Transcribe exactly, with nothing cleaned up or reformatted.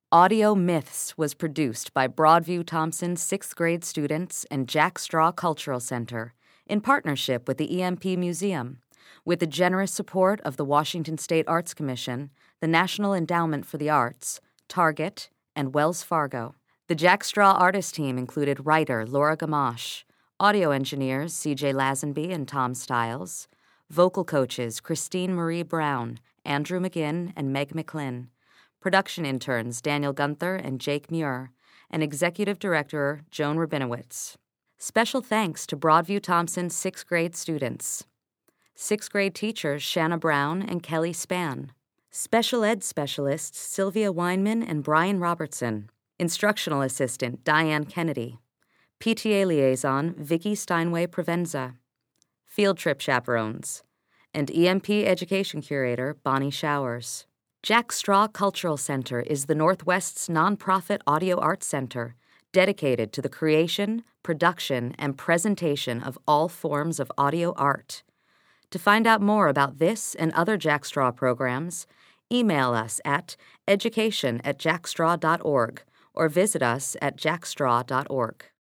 Audio Myths was produced by Broadview Thompson sixth grade students and Jack Straw Cultural Center in partnership with the E M P Museum, with the generous support of the Washington State Arts Commission, the National Endowment for the Arts, Target, and Wells Fargo. The Jack Straw artist team included writer Laura Gamache, audio engineers C J Lazenby and Tom Stiles, vocal coaches Christine Marie Brown, Andrew McGinn, and Meg McLinn, production interns Daniel Gunther and Jake Muir, and executive director Joan Rabinowitz. Special thanks to Broadview Thompson sixth grade students. Sixth grade teachers Shanna Brown and Kelly Spann. Special ed specialists Sylvia Weinman and Brian Robertson. Instructional assistant Diane Kennedy. P T A liaison Vicky Steinway Provenza. Field trip chaperones. And E M P education curator Bonnie Showers. Jack Straw Cultural Center is the Northwest's nonprofit audio arts center dedicated to the creation, production, and presentation of all forms of audio art. To find out more about this and other Jack Straw programs, email us at education at jackstraw dot org or visit us at jackstraw dot org.